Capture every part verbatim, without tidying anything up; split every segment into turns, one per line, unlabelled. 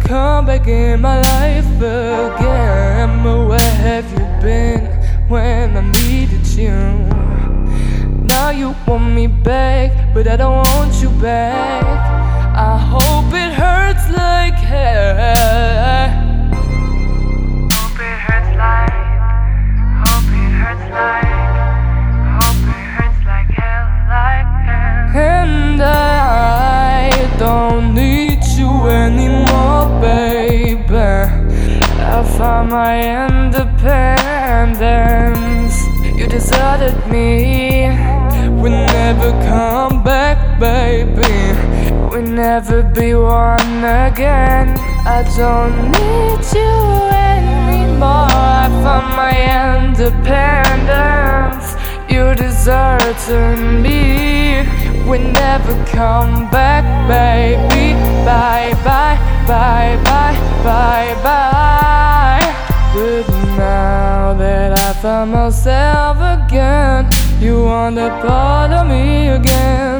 come back in my life again. But where have you been when I needed you? Now you want me back, but I don't want you back. I hope it hurts like hell.
Hope it hurts like, hope it hurts like, hope it hurts like hell, like hell.
And I don't need you anymore, baby. I found my independence. You deserted me. We never come back, baby. We never be one again. I don't need you anymore. I found my independence. You deserted me. We never come back, baby. Bye, bye, bye, bye, bye, bye. But now that I found myself again, you want a part of me again.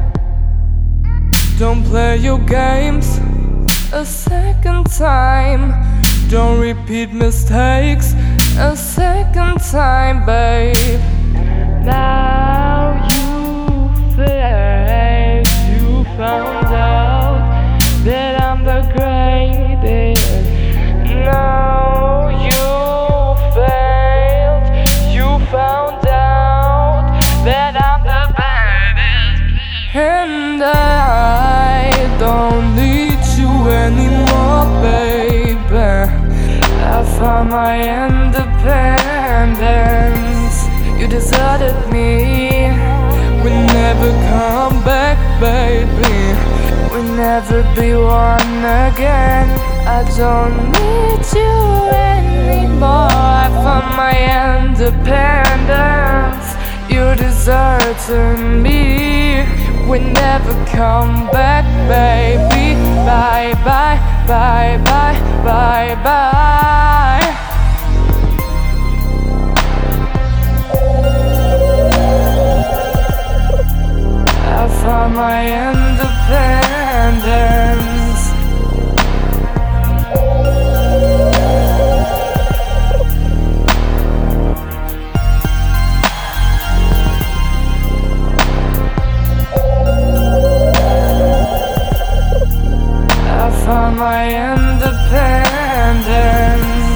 Don't play your games a second time. Don't repeat mistakes a second time, babe. Now you failed. You found out that I'm the greatest. Now you failed. You found out that I'm the baddest. And I don't need you anymore, baby. I found my independence. You deserted me. We never come back, baby. We never be one again. I don't need you anymore. I found my independence. You deserted me. We never come back, baby. Bye, bye, bye, bye, bye, bye. I found my independence. I found my independence.